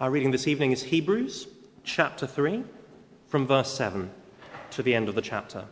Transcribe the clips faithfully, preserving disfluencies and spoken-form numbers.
Our reading this evening is Hebrews chapter three, from verse seven to the end of the chapter.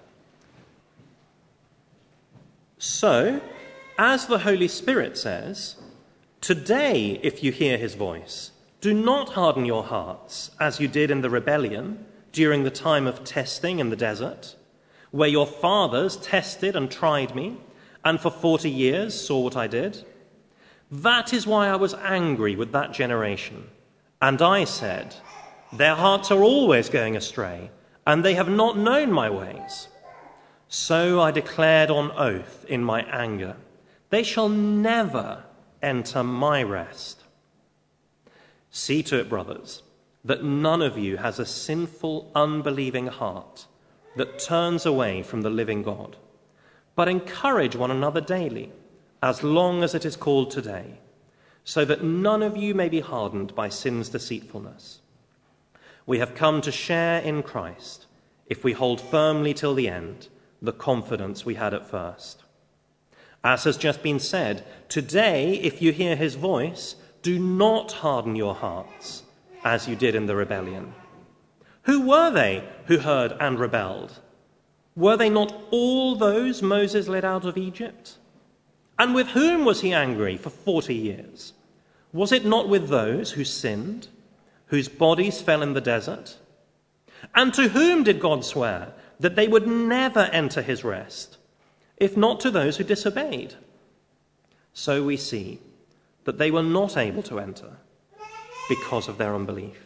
So, as the Holy Spirit says, today, if you hear his voice, do not harden your hearts as you did in the rebellion during the time of testing in the desert, where your fathers tested and tried me, and for forty years saw what I did. That is why I was angry with that generation. And I said, their hearts are always going astray, and they have not known my ways. So I declared on oath in my anger, they shall never enter my rest. See to it, brothers, that none of you has a sinful, unbelieving heart that turns away from the living God, but encourage one another daily, as long as it is called today, so that none of you may be hardened by sin's deceitfulness. We have come to share in Christ, if we hold firmly till the end the confidence we had at first. As has just been said, today, if you hear his voice, do not harden your hearts, as you did in the rebellion. Who were they who heard and rebelled? Were they not all those Moses led out of Egypt? And with whom was he angry for forty years? Was it not with those who sinned, whose bodies fell in the desert? And to whom did God swear that they would never enter his rest, if not to those who disobeyed? So we see that they were not able to enter because of their unbelief.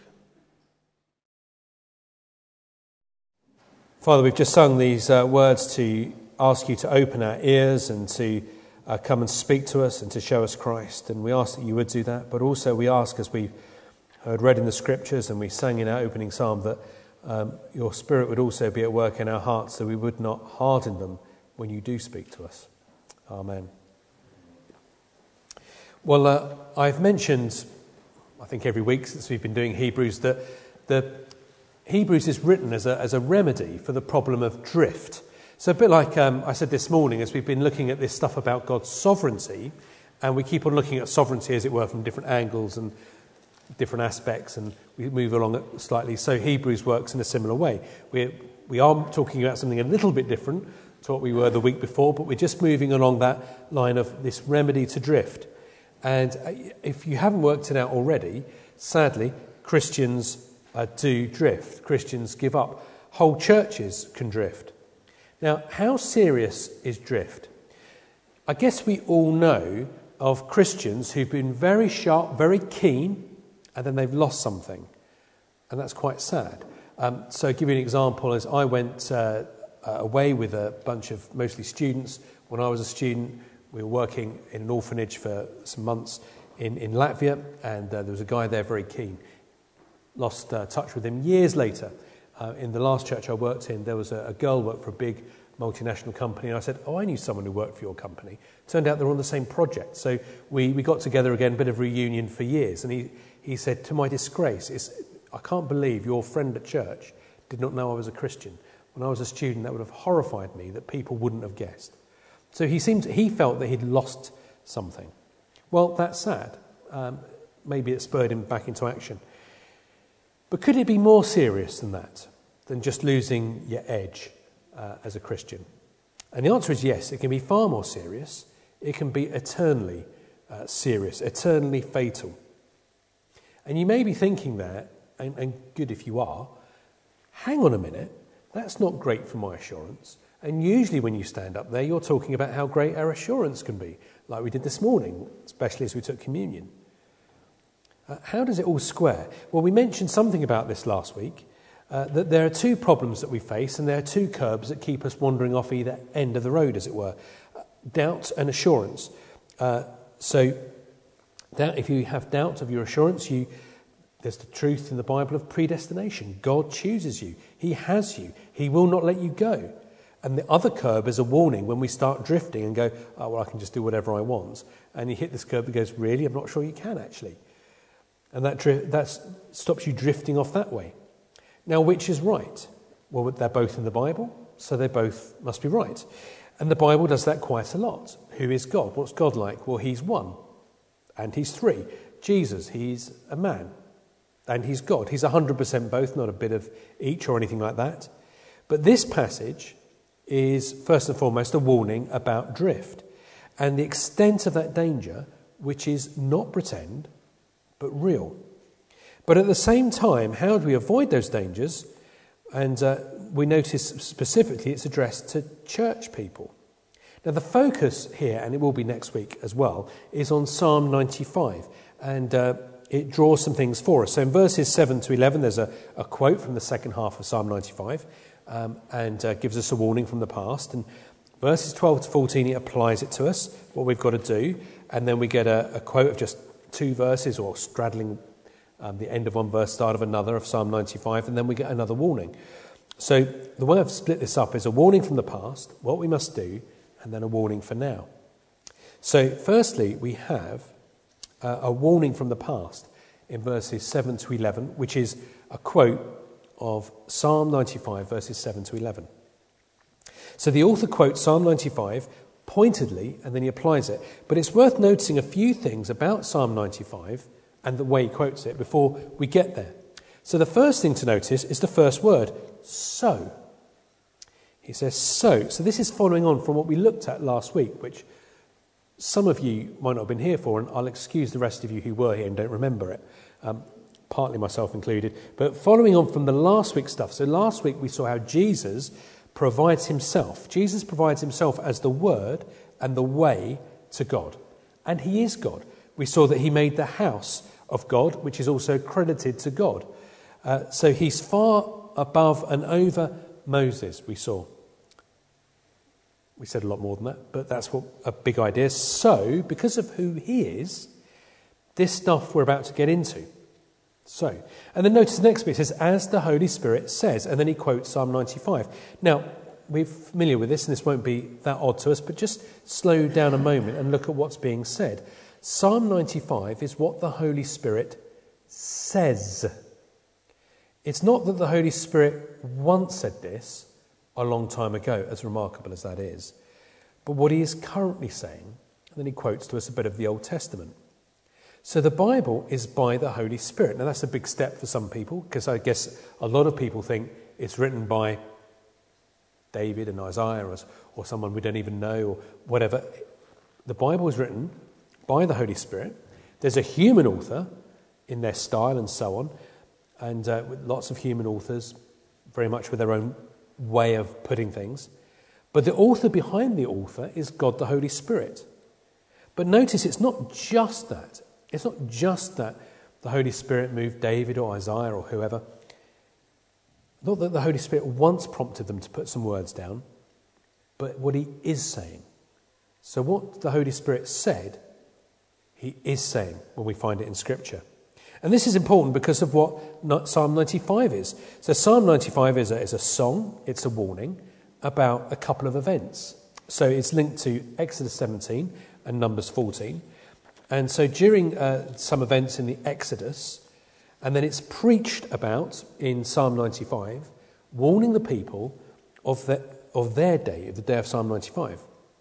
Father, we've just sung these uh, words to ask you to open our ears and to uh, come and speak to us and to show us Christ. And we ask that you would do that. But also we ask, as we've heard read in the scriptures and we sang in our opening psalm, that um, your Spirit would also be at work in our hearts, so we would not harden them when you do speak to us. Amen. Well, uh, I've mentioned, I think every week since we've been doing Hebrews, that the Hebrews is written as a, as a remedy for the problem of drift. So a bit like um, I said this morning, as we've been looking at this stuff about God's sovereignty, and we keep on looking at sovereignty, as it were, from different angles and different aspects, and we move along it slightly. So Hebrews works in a similar way. We we are talking about something a little bit different to what we were the week before, but we're just moving along that line of this remedy to drift. And if you haven't worked it out already, sadly, Christians uh, do drift. Christians give up. Whole churches can drift. Now, how serious is drift? I guess we all know of Christians who've been very sharp, very keen, and then they've lost something. And that's quite sad. Um, so I'll give you an example. As I went uh, away with a bunch of mostly students. When I was a student, we were working in an orphanage for some months in, in Latvia, and uh, there was a guy there very keen. Lost uh, touch with him years later. Uh, in the last church I worked in, there was a, a girl who worked for a big multinational company, and I said, oh, I knew someone who worked for your company. Turned out they were on the same project. So we, we got together again, a bit of reunion for years, and he, he said, to my disgrace, it's, I can't believe your friend at church did not know I was a Christian. When I was a student, that would have horrified me, that people wouldn't have guessed. So he seemed he felt that he'd lost something. Well, that's sad. Um, maybe it spurred him back into action. But could it be more serious than that, than just losing your edge uh, as a Christian? And the answer is yes, it can be far more serious. It can be eternally uh, serious, eternally fatal. And you may be thinking there, and, and good if you are, hang on a minute, that's not great for my assurance. And usually when you stand up there, you're talking about how great our assurance can be, like we did this morning, especially as we took communion. Uh, how does it all square? Well, we mentioned something about this last week, uh, that there are two problems that we face, and there are two curbs that keep us wandering off either end of the road, as it were. Uh, doubt and assurance. Uh, so that if you have doubt of your assurance, you there's the truth in the Bible of predestination. God chooses you. He has you. He will not let you go. And the other curb is a warning when we start drifting and go, oh, well, I can just do whatever I want. And you hit this curb that goes, really? I'm not sure you can, actually. And that dri- that stops you drifting off that way. Now, which is right? Well, they're both in the Bible, so they both must be right. And the Bible does that quite a lot. Who is God? What's God like? Well, he's one, and he's three. Jesus, he's a man. And he's God. He's one hundred percent both, not a bit of each or anything like that. But this passage is first and foremost a warning about drift and the extent of that danger, which is not pretend, but real. But at the same time, how do we avoid those dangers? And uh, we notice specifically it's addressed to church people. Now the focus here, and it will be next week as well, is on Psalm ninety-five. And uh, it draws some things for us. So in verses seven to eleven, there's a, a quote from the second half of Psalm ninety-five um, and uh, gives us a warning from the past. And verses twelve to fourteen, it applies it to us, what we've got to do. And then we get a, a quote of just two verses or straddling um, the end of one verse, start of another of Psalm ninety-five. And then we get another warning. So the way I've split this up is a warning from the past, what we must do, and then a warning for now. So firstly, we have uh, a warning from the past in verses seven to eleven, which is a quote of Psalm ninety-five, verses seven to eleven. So the author quotes Psalm ninety-five pointedly, and then he applies it. But it's worth noticing a few things about Psalm ninety-five and the way he quotes it before we get there. So the first thing to notice is the first word, so. He says, so. So this is following on from what we looked at last week, which some of you might not have been here for, and I'll excuse the rest of you who were here and don't remember it, um, partly myself included. But following on from the last week's stuff, so last week we saw how Jesus provides himself. Jesus provides himself as the Word and the way to God. And he is God. We saw that he made the house of God, which is also credited to God. Uh, so he's far above and over Moses, we saw. We said a lot more than that, but that's what a big idea. So, because of who he is, this stuff we're about to get into. So, and then notice the next bit, it says, as the Holy Spirit says, and then he quotes Psalm ninety-five. Now, we're familiar with this, and this won't be that odd to us, but just slow down a moment and look at what's being said. Psalm ninety-five is what the Holy Spirit says. It's not that the Holy Spirit once said this a long time ago, as remarkable as that is, but what he is currently saying, and then he quotes to us a bit of the Old Testament. So the Bible is by the Holy Spirit. Now that's a big step for some people, because I guess a lot of people think it's written by David and Isaiah or, or someone we don't even know or whatever. The Bible is written by the Holy Spirit. There's a human author in their style and so on, and uh, with lots of human authors, very much with their own way of putting things. But the author behind the author is God the Holy Spirit. But notice it's not just that. It's not just that the Holy Spirit moved David or Isaiah or whoever. Not that the Holy Spirit once prompted them to put some words down, but what he is saying. So what the Holy Spirit said, he is saying when we find it in Scripture. And this is important because of what Psalm ninety-five is. So Psalm ninety-five is a, is a song, it's a warning about a couple of events. So it's linked to Exodus seventeen and Numbers fourteen. And so during uh, some events in the Exodus, and then it's preached about in Psalm ninety-five, warning the people of, the, of their day, of the day of Psalm ninety-five.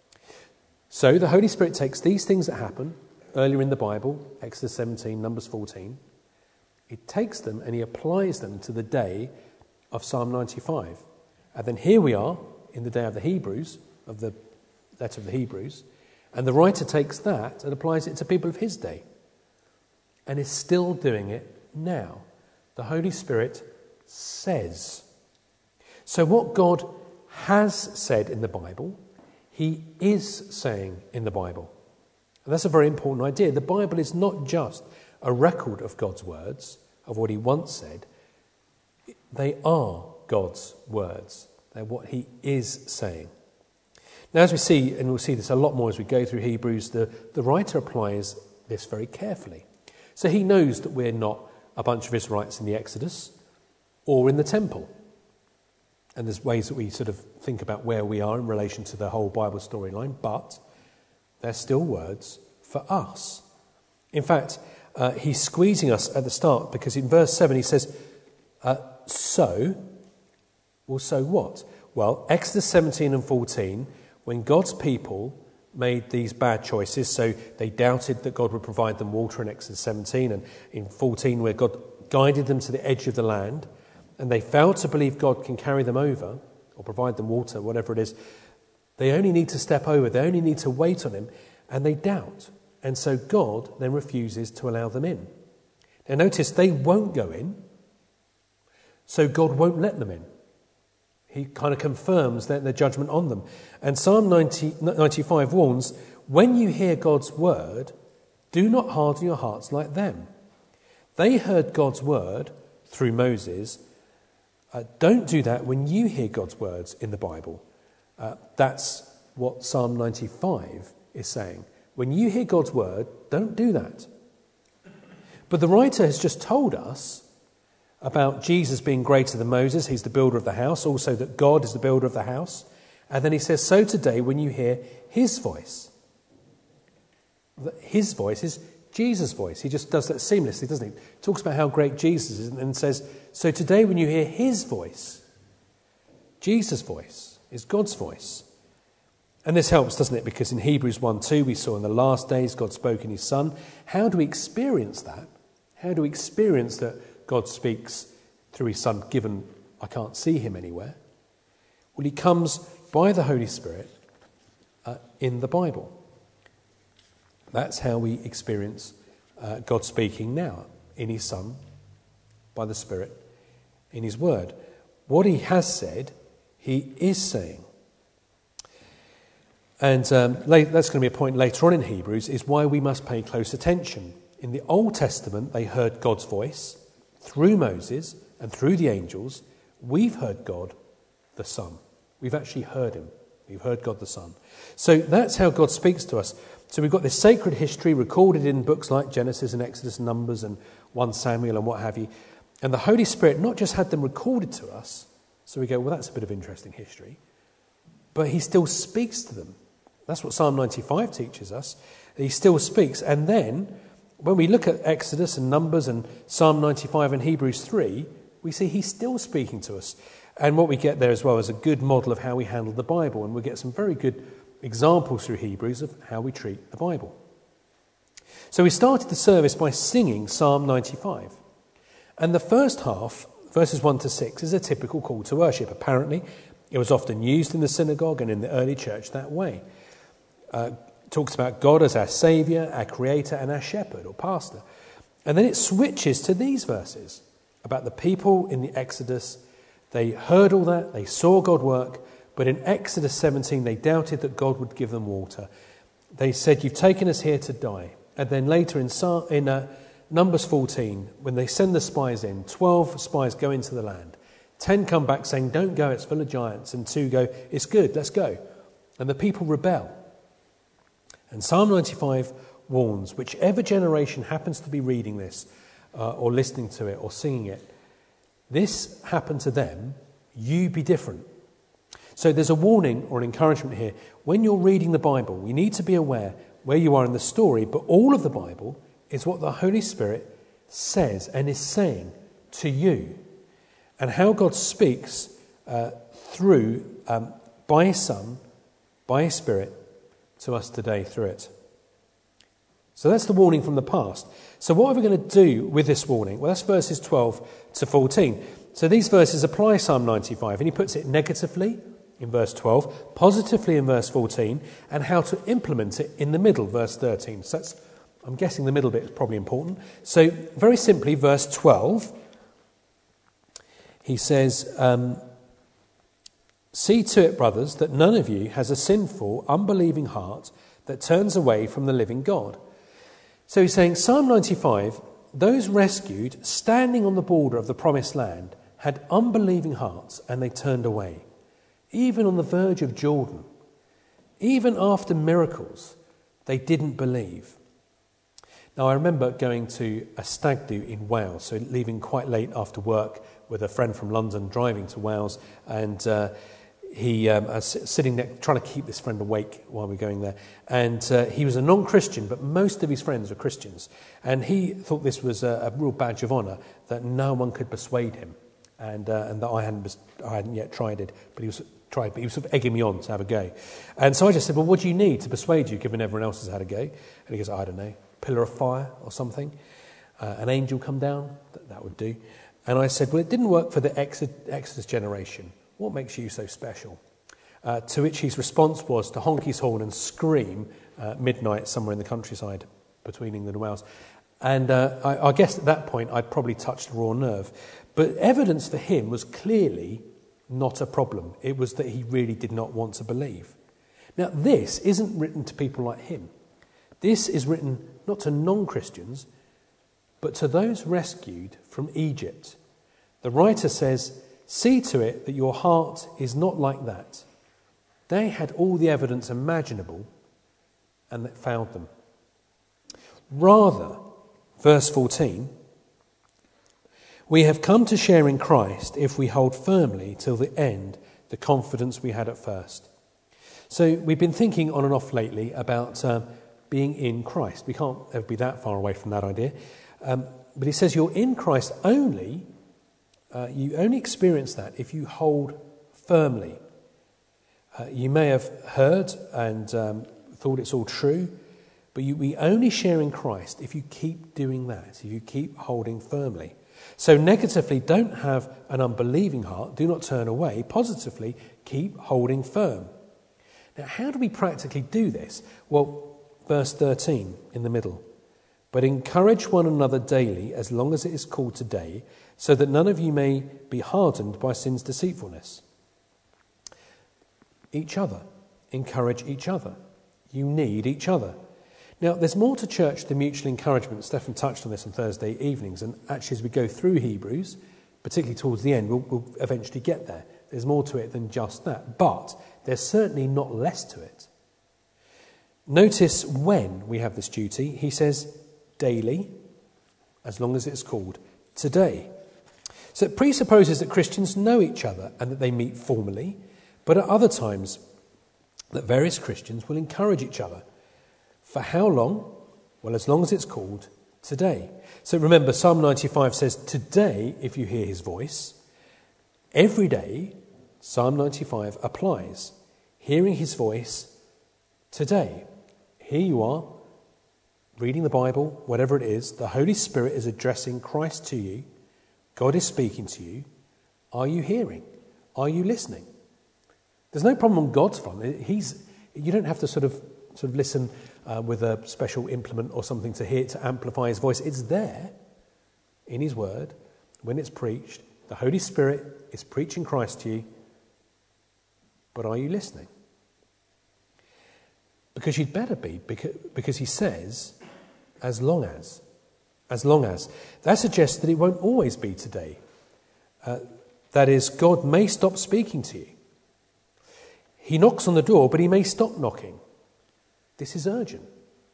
So the Holy Spirit takes these things that happen earlier in the Bible, Exodus seventeen, Numbers fourteen, he takes them and he applies them to the day of Psalm ninety-five. And then here we are in the day of the Hebrews, of the letter of the Hebrews, and the writer takes that and applies it to people of his day and is still doing it now. The Holy Spirit says. So what God has said in the Bible, he is saying in the Bible. And that's a very important idea. The Bible is not just a record of God's words, of what he once said. They are God's words. They're what he is saying. Now, as we see, and we'll see this a lot more as we go through Hebrews, the, the writer applies this very carefully. So he knows that we're not a bunch of Israelites in the Exodus or in the temple. And there's ways that we sort of think about where we are in relation to the whole Bible storyline, but they're still words for us. In fact, uh, he's squeezing us at the start because in verse seven he says, uh, so, well, so what? Well, Exodus seventeen and fourteen, when God's people made these bad choices, so they doubted that God would provide them water in Exodus seventeen, and in fourteen where God guided them to the edge of the land, and they fail to believe God can carry them over or provide them water, whatever it is, they only need to step over, they only need to wait on him, and they doubt. And so God then refuses to allow them in. Now notice they won't go in, so God won't let them in. He kind of confirms their, their judgment on them. And Psalm ninety, ninety-five warns, when you hear God's word, do not harden your hearts like them. They heard God's word through Moses. Uh, don't do that when you hear God's words in the Bible. Uh, that's what Psalm ninety-five is saying. When you hear God's word, don't do that. But the writer has just told us about Jesus being greater than Moses. He's the builder of the house. Also that God is the builder of the house. And then he says, so today when you hear his voice. His voice is Jesus' voice. He just does that seamlessly, doesn't he? Talks about how great Jesus is and says, so today when you hear his voice, Jesus' voice is God's voice. And this helps, doesn't it? Because in Hebrews one two we saw in the last days God spoke in his Son. How do we experience that? How do we experience that God speaks through his Son, given I can't see him anywhere? Well, he comes by the Holy Spirit uh, in the Bible. That's how we experience uh, God speaking now, in his Son, by the Spirit, in his Word. What he has said, he is saying. And um, that's going to be a point later on in Hebrews, is why we must pay close attention. In the Old Testament, they heard God's voice through Moses and through the angels. We've heard God, the Son. We've actually heard him. We've heard God, the Son. So that's how God speaks to us. So we've got this sacred history recorded in books like Genesis and Exodus and Numbers and First Samuel and what have you. And the Holy Spirit not just had them recorded to us, so we go, well, that's a bit of interesting history, but he still speaks to them. That's what Psalm ninety-five teaches us. He still speaks. And then when we look at Exodus and Numbers and Psalm ninety-five and Hebrews three, we see he's still speaking to us. And what we get there as well is a good model of how we handle the Bible. And we'll get some very good examples through Hebrews of how we treat the Bible. So we started the service by singing Psalm ninety-five. And the first half, verses one to six, is a typical call to worship. Apparently, it was often used in the synagogue and in the early church that way. Uh, talks about God as our Saviour, our Creator, and our Shepherd or Pastor. And then it switches to these verses about the people in the Exodus. They heard all that, they saw God work, but in Exodus seventeen they doubted that God would give them water. They said, you've taken us here to die. And then later in, in uh, Numbers fourteen, when they send the spies in, twelve spies go into the land. ten come back saying, don't go, it's full of giants. And two go, it's good, let's go. And the people rebel. And Psalm ninety-five warns, whichever generation happens to be reading this uh, or listening to it or singing it, this happened to them, you be different. So there's a warning or an encouragement here. When you're reading the Bible, we need to be aware where you are in the story, but all of the Bible is what the Holy Spirit says and is saying to you, and how God speaks uh, through, um, by his Son, by his Spirit, to us today through it. So that's the warning from the past. So what are we going to do with this warning? Well, that's verses twelve to fourteen. So these verses apply Psalm ninety-five, and he puts it negatively in verse twelve, positively in verse fourteen, and how to implement it in the middle, verse thirteen. So that's, I'm guessing the middle bit is probably important. So very simply, verse twelve, he says, um, see to it, brothers, that none of you has a sinful, unbelieving heart that turns away from the living God. So he's saying, Psalm ninety-five, those rescued, standing on the border of the promised land, had unbelieving hearts and they turned away. Even on the verge of Jordan, even after miracles, they didn't believe. Now, I remember going to a stag do in Wales, so leaving quite late after work with a friend from London, driving to Wales, and uh, he um, I was sitting there trying to keep this friend awake while we were going there. And uh, he was a non-Christian, but most of his friends were Christians. And he thought this was a, a real badge of honour that no one could persuade him, and uh, and that I hadn't I hadn't yet tried it, but he was tried, but he was sort of egging me on to have a go. And so I just said, well, what do you need to persuade you, given everyone else has had a go? And he goes, I don't know, pillar of fire or something. uh, an angel come down? That, that would do. And I said, well, it didn't work for the Exodus generation. What makes you so special? Uh, to which his response was to honk his horn and scream uh, midnight somewhere in the countryside between England and Wales. And uh, I, I guess at that point I'd probably touched a raw nerve. But evidence for him was clearly not a problem. It was that he really did not want to believe. Now, this isn't written to people like him. This is written not to non-Christians, but to those rescued from Egypt. The writer says, see to it that your heart is not like that. They had all the evidence imaginable and that failed them. Rather, verse fourteen, we have come to share in Christ if we hold firmly till the end the confidence we had at first. So we've been thinking on and off lately about uh, being in Christ. We can't ever be that far away from that idea. Um, but he says you're in Christ only, uh, you only experience that if you hold firmly. Uh, you may have heard and um, thought it's all true, but you, we only share in Christ if you keep doing that, if you keep holding firmly. So negatively, don't have an unbelieving heart, do not turn away. Positively, keep holding firm. Now, how do we practically do this? Well, verse thirteen in the middle. But encourage one another daily as long as it is called today, so that none of you may be hardened by sin's deceitfulness. Each other. Encourage each other. You need each other. Now, there's more to church than mutual encouragement. Stephen touched on this on Thursday evenings, and actually as we go through Hebrews, particularly towards the end, we'll, we'll eventually get there. There's more to it than just that, but there's certainly not less to it. Notice when we have this duty, he says daily, as long as it's called today. So it presupposes that Christians know each other and that they meet formally, but at other times that various Christians will encourage each other. For how long? Well, as long as it's called today. So remember, Psalm ninety-five says, today, if you hear his voice. Every day, Psalm ninety-five applies. Hearing his voice today. Here you are, reading the Bible, whatever it is. The Holy Spirit is addressing Christ to you. God is speaking to you. Are you hearing? Are you listening? There's no problem on God's front. He's, you don't have to sort of sort of listen uh, with a special implement or something to hear to amplify his voice. It's there in his word when it's preached. The Holy Spirit is preaching Christ to you. But are you listening? Because you'd better be, because, because he says, as long as. As long as. That suggests that it won't always be today. Uh, that is, God may stop speaking to you. He knocks on the door, but he may stop knocking. This is urgent.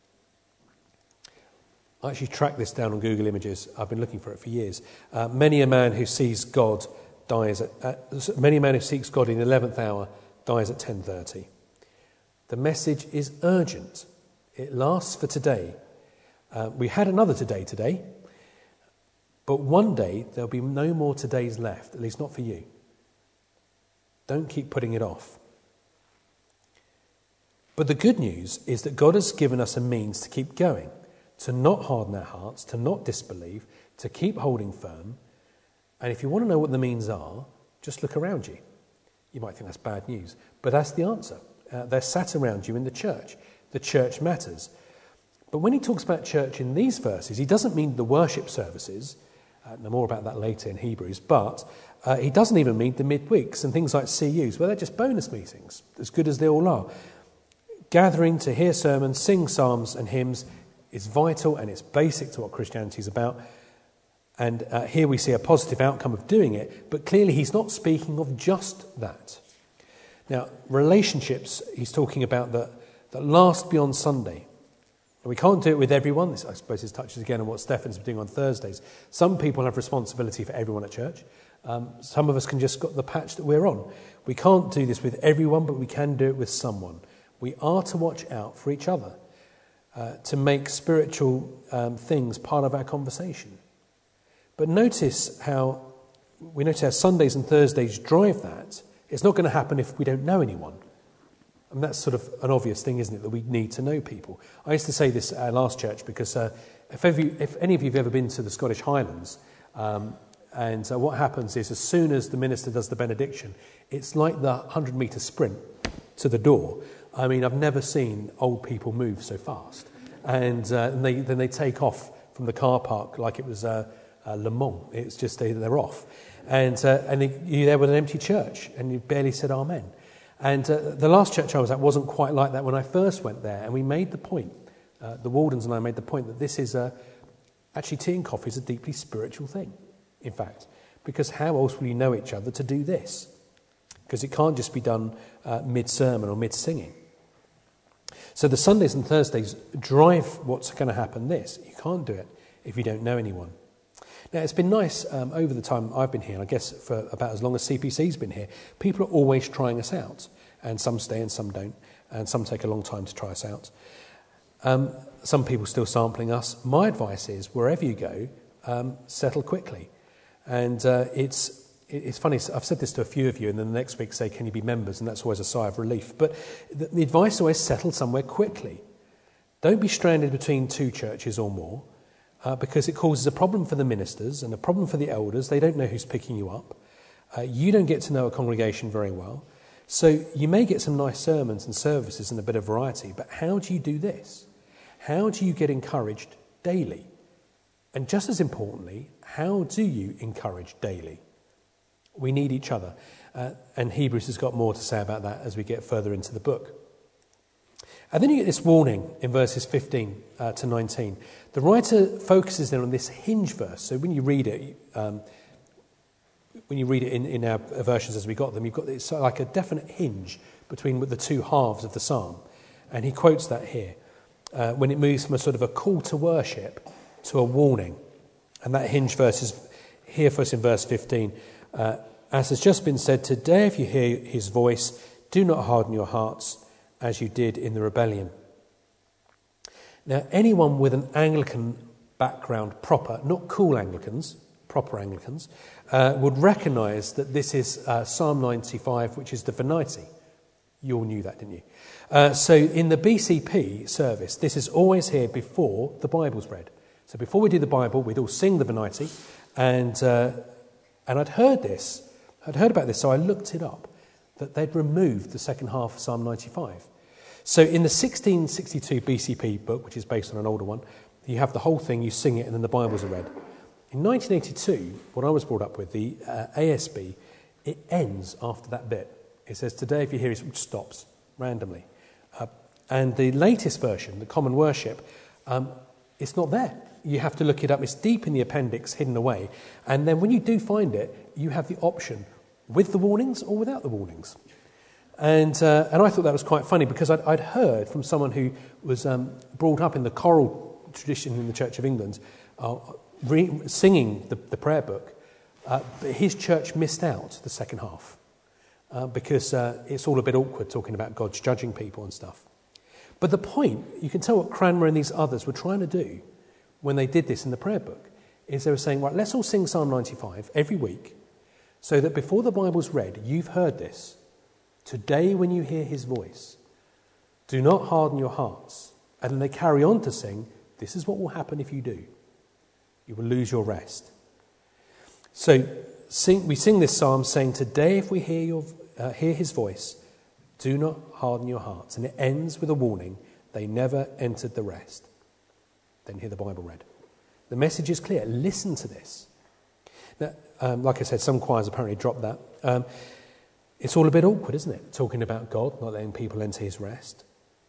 I actually tracked this down on Google Images. I've been looking for it for years. Uh, many a man who sees God dies at, at many a man who seeks God in the eleventh hour dies at ten thirty. The message is urgent. It lasts for today. Uh, we had another today today, but one day there'll be no more todays left, at least not for you. Don't keep putting it off. But the good news is that God has given us a means to keep going, to not harden our hearts, to not disbelieve, to keep holding firm. And if you want to know what the means are, just look around you. You might think that's bad news, but that's the answer. Uh, they're sat around you in the church. The church matters. But when he talks about church in these verses, he doesn't mean the worship services. Uh, no more about that later in Hebrews. But uh, he doesn't even mean the midweeks and things like C Us, where they're just bonus meetings, as good as they all are. Gathering to hear sermons, sing psalms and hymns is vital and it's basic to what Christianity is about. And uh, here we see a positive outcome of doing it, but clearly he's not speaking of just that. Now, relationships, he's talking about that, that last beyond Sunday. We can't do it with everyone. This, I suppose, this touches again on what Stefan's been doing on Thursdays. Some people have responsibility for everyone at church. Um, some of us can just got the patch that we're on. We can't do this with everyone, but we can do it with someone. We are to watch out for each other, uh, to make spiritual um, things part of our conversation. But notice how, we notice how Sundays and Thursdays drive that. It's not going to happen if we don't know anyone. And that's sort of an obvious thing, isn't it, that we need to know people. I used to say this at our last church because uh, if, ever, if any of you have ever been to the Scottish Highlands, um, and uh, what happens is as soon as the minister does the benediction, it's like the hundred-metre sprint to the door. I mean, I've never seen old people move so fast. And, uh, and they, then they take off from the car park like it was uh, uh, Le Mans. It's just they, they're off. And, uh, and they, you're there with an empty church, and you barely said amen. And uh, the last church I was at wasn't quite like that when I first went there. And we made the point, uh, the Wardens and I made the point that this is a, actually tea and coffee is a deeply spiritual thing, in fact. Because how else will you know each other to do this? Because it can't just be done uh, mid-sermon or mid-singing. So the Sundays and Thursdays drive what's going to happen this. You can't do it if you don't know anyone. Now, it's been nice um, over the time I've been here, and I guess for about as long as C P C's been here, people are always trying us out. And some stay and some don't, and some take a long time to try us out. Um, some people still sampling us. My advice is, wherever you go, um, settle quickly. And uh, it's it's funny, I've said this to a few of you, and then the next week say, can you be members? And that's always a sigh of relief. But the, the advice is always settle somewhere quickly. Don't be stranded between two churches or more. Uh, because it causes a problem for the ministers and a problem for the elders. They don't know who's picking you up. Uh, you don't get to know a congregation very well. So you may get some nice sermons and services and a bit of variety, but how do you do this? How do you get encouraged daily? And just as importantly, how do you encourage daily? We need each other. Uh, and Hebrews has got more to say about that as we get further into the book. And then you get this warning in verses fifteen uh, to nineteen. The writer focuses then on this hinge verse. So when you read it, um, when you read it in, in our versions as we got them, you've got this like a definite hinge between the two halves of the psalm. And he quotes that here, uh, when it moves from a sort of a call to worship to a warning. And that hinge verse is here for us in verse fifteen. Uh, As has just been said, today if you hear his voice, do not harden your hearts as you did in the rebellion. Now, anyone with an Anglican background, proper, not cool Anglicans, proper Anglicans, uh, would recognise that this is uh, Psalm ninety-five, which is the Venite. You all knew that, didn't you? Uh, so in the B C P service, this is always here before the Bible's read. So before we do the Bible, we'd all sing the Venite, and uh, and I'd heard this, I'd heard about this, so I looked it up, that they'd removed the second half of Psalm ninety-five. So in the sixteen sixty-two B C P book, which is based on an older one, you have the whole thing, you sing it, and then the Bibles are read. In nineteen eighty-two, what I was brought up with, the uh, A S B, it ends after that bit. It says, today if you hear it, which stops randomly. Uh, and the latest version, the Common Worship, um, it's not there. You have to look it up. It's deep in the appendix, hidden away. And then when you do find it, you have the option with the warnings or without the warnings. And uh, and I thought that was quite funny because I'd, I'd heard from someone who was um, brought up in the choral tradition in the Church of England, uh, re- singing the, the prayer book, uh, but his church missed out the second half uh, because uh, it's all a bit awkward talking about God's judging people and stuff. But the point, you can tell what Cranmer and these others were trying to do when they did this in the prayer book, is they were saying, right, let's all sing Psalm ninety-five every week so that before the Bible's read, you've heard this. Today when you hear his voice, do not harden your hearts. And then they carry on to sing, this is what will happen if you do. You will lose your rest. So sing, we sing this psalm saying, today if we hear, your, uh, hear his voice, do not harden your hearts. And it ends with a warning, they never entered the rest. Then hear the Bible read. The message is clear. Listen to this. Now, um, like I said, some choirs apparently dropped that. Um, it's all a bit awkward, isn't it? Talking about God, not letting people enter his rest.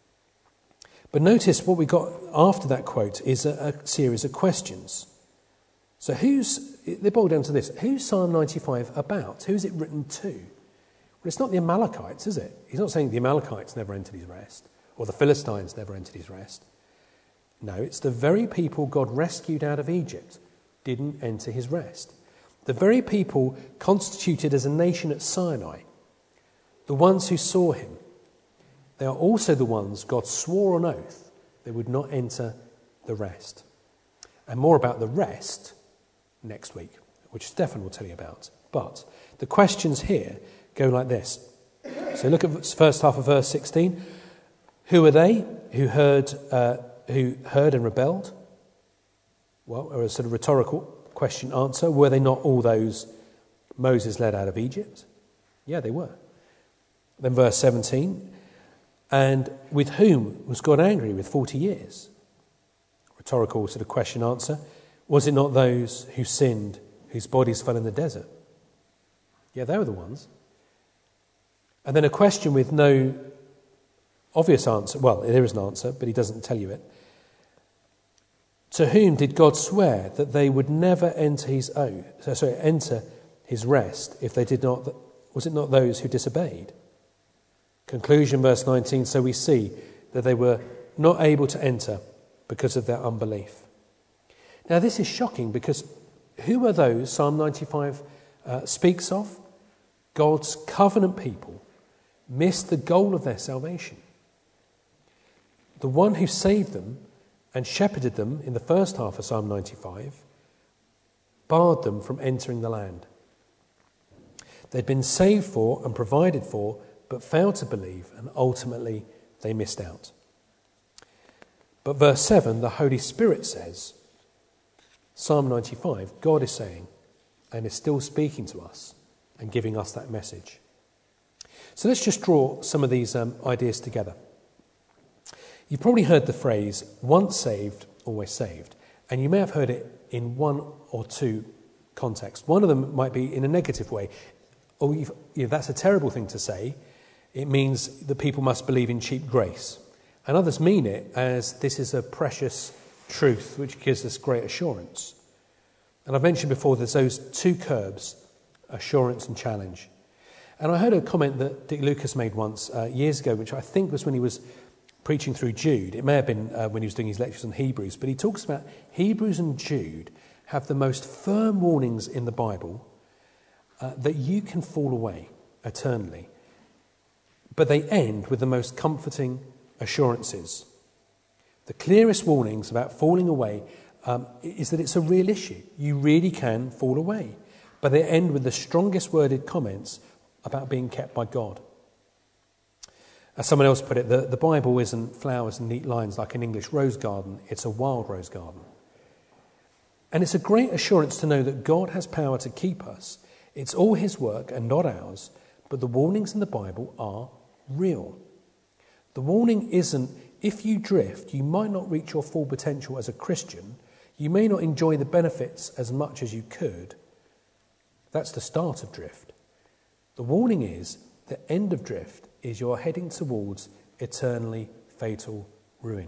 But notice what we got after that quote is a, a series of questions. So who's, they boil down to this, who's Psalm ninety-five about? Who's it written to? Well, it's not the Amalekites, is it? He's not saying the Amalekites never entered his rest, or the Philistines never entered his rest. No, it's the very people God rescued out of Egypt didn't enter his rest. The very people constituted as a nation at Sinai, the ones who saw him, they are also the ones God swore on oath they would not enter the rest. And more about the rest next week, which Stefan will tell you about. But the questions here go like this. So look at the first half of verse sixteen. Who are they who heard uh, who heard and rebelled? Well, or a sort of rhetorical question answer. Were they not all those Moses led out of Egypt? Yeah, they were. Then verse seventeen. And with whom was God angry with forty years? Rhetorical sort of question answer. Was it not those who sinned, whose bodies fell in the desert? Yeah, they were the ones. And then a question with no obvious answer. Well, there is an answer, but he doesn't tell you it. To whom did God swear that they would never enter his oath, sorry, enter his rest if they did not? Was it not those who disobeyed? Conclusion, verse nineteen. So we see that they were not able to enter because of their unbelief. Now, this is shocking because who are those Psalm ninety-five uh, speaks of? God's covenant people missed the goal of their salvation. The one who saved them and shepherded them in the first half of Psalm ninety-five barred them from entering the land. They'd been saved for and provided for, but failed to believe, and ultimately they missed out. But verse seven, the Holy Spirit says, Psalm ninety-five, God is saying, and is still speaking to us and giving us that message. So let's just draw some of these um, ideas together. You've probably heard the phrase, once saved, always saved. And you may have heard it in one or two contexts. One of them might be in a negative way. Oh, you know, that's a terrible thing to say. It means that people must believe in cheap grace. And others mean it as this is a precious truth which gives us great assurance. And I've mentioned before there's those two curbs, assurance and challenge. And I heard a comment that Dick Lucas made once uh, years ago, which I think was when he was preaching through Jude. It may have been uh, when he was doing his lectures on Hebrews, but he talks about Hebrews and Jude have the most firm warnings in the Bible uh, that you can fall away eternally. But they end with the most comforting assurances. The clearest warnings about falling away um, is that it's a real issue. You really can fall away. But they end with the strongest worded comments about being kept by God. As someone else put it, the, the Bible isn't flowers and neat lines like an English rose garden. It's a wild rose garden. And it's a great assurance to know that God has power to keep us. It's all his work and not ours. But the warnings in the Bible are real. The warning isn't, if you drift, you might not reach your full potential as a Christian. You may not enjoy the benefits as much as you could. That's the start of drift. The warning is, the end of drift is you're heading towards eternally fatal ruin.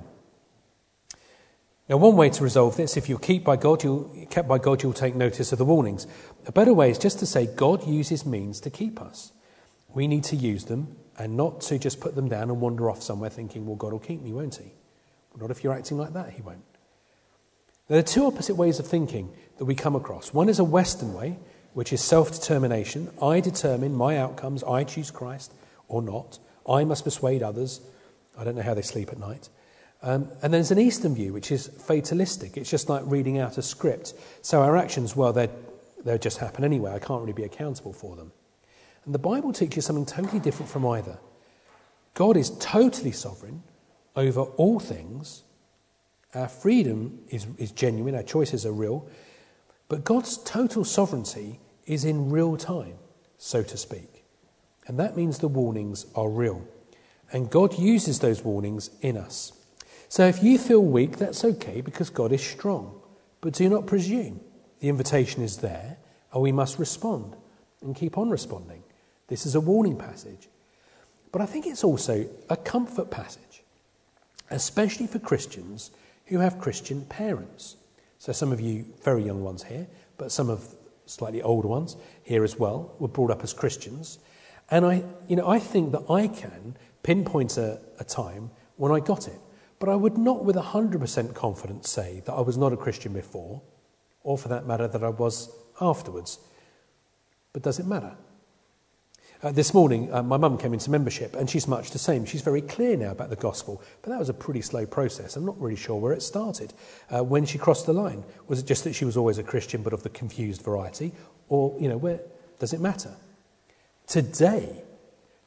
Now, one way to resolve this, if you're kept by God, you'll, kept by God, you'll take notice of the warnings. A better way is just to say God uses means to keep us. We need to use them and not to just put them down and wander off somewhere thinking, well, God will keep me, won't he? Well, not if you're acting like that, he won't. There are two opposite ways of thinking that we come across. One is a Western way, which is self-determination. I determine my outcomes. I choose Christ or not. I must persuade others. I don't know how they sleep at night. Um, and there's an Eastern view, which is fatalistic. It's just like reading out a script. So our actions, well, they'll they'll just happen anyway. I can't really be accountable for them. And the Bible teaches something totally different from either. God is totally sovereign over all things. Our freedom is, is genuine. Our choices are real. But God's total sovereignty is in real time, so to speak. And that means the warnings are real. And God uses those warnings in us. So if you feel weak, that's okay because God is strong. But do not presume. The invitation is there and we must respond and keep on responding. This is a warning passage. But I think it's also a comfort passage, especially for Christians who have Christian parents. So some of you very young ones here, but some of slightly older ones here as well, were brought up as Christians. And I, you know, I think that I can pinpoint a, a time when I got it. But I would not with one hundred percent confidence say that I was not a Christian before, or for that matter, that I was afterwards. But does it matter? Uh, this morning, uh, my mum came into membership, and she's much the same. She's very clear now about the gospel, but that was a pretty slow process. I'm not really sure where it started. Uh, when she crossed the line, was it just that she was always a Christian, but of the confused variety? Or, you know, where does it matter? Today,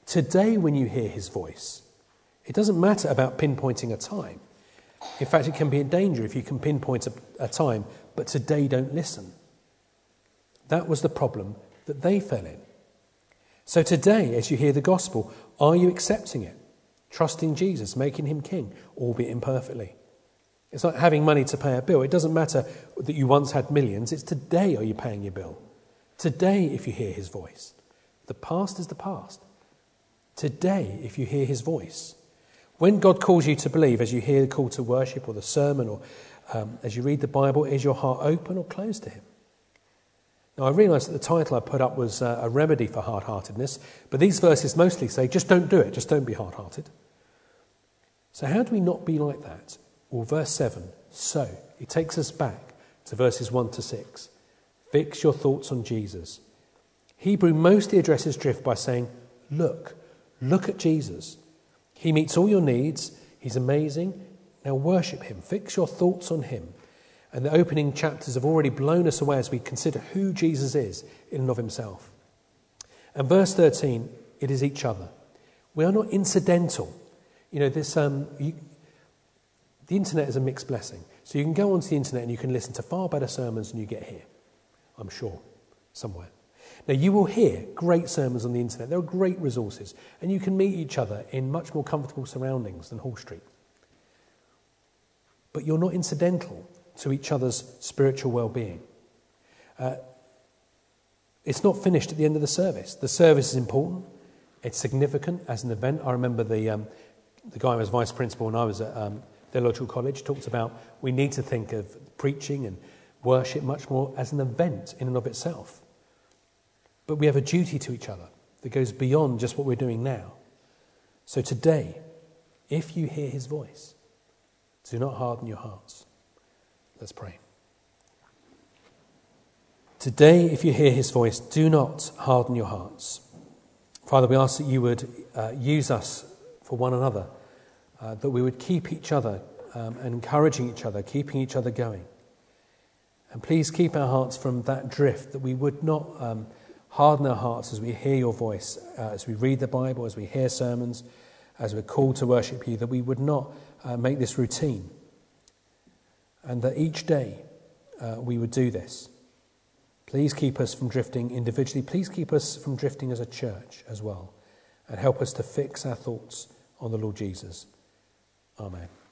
Today, when you hear his voice, it doesn't matter about pinpointing a time. In fact, it can be a danger if you can pinpoint a, a time, but today don't listen. That was the problem that they fell in. So today, as you hear the gospel, are you accepting it? Trusting Jesus, making him king, albeit imperfectly? It's like having money to pay a bill. It doesn't matter that you once had millions. It's today are you paying your bill. Today, if you hear his voice. The past is the past. Today, if you hear his voice. When God calls you to believe, as you hear the call to worship or the sermon or um, as you read the Bible, is your heart open or closed to him? Now, I realise that the title I put up was uh, a remedy for hard-heartedness, but these verses mostly say, just don't do it, just don't be hard-hearted. So how do we not be like that? Well, verse seven, so, it takes us back to verses one to six. Fix your thoughts on Jesus. Hebrew mostly addresses drift by saying, look, look at Jesus. He meets all your needs, he's amazing, now worship him, fix your thoughts on him. And the opening chapters have already blown us away as we consider who Jesus is in and of himself. And verse thirteen, it is each other. We are not incidental. You know, this um, you, the internet is a mixed blessing. So you can go onto the internet and you can listen to far better sermons than you get here, I'm sure, somewhere. Now, you will hear great sermons on the internet. There are great resources. And you can meet each other in much more comfortable surroundings than Hall Street. But you're not incidental to each other's spiritual well-being. Uh, it's not finished at the end of the service. The service is important. It's significant as an event. I remember the um, the guy who was vice principal when I was at um, Theological College talked about we need to think of preaching and worship much more as an event in and of itself. But we have a duty to each other that goes beyond just what we're doing now. So today, if you hear his voice, do not harden your hearts. Let's pray. Today, if you hear his voice, do not harden your hearts. Father, we ask that you would uh, use us for one another, uh, that we would keep each other um, and encouraging each other, keeping each other going. And please keep our hearts from that drift, that we would not um, harden our hearts as we hear your voice, uh, as we read the Bible, as we hear sermons, as we're called to worship you, that we would not uh, make this routine. And that each day uh, we would do this. Please keep us from drifting individually. Please keep us from drifting as a church as well. And help us to fix our thoughts on the Lord Jesus. Amen.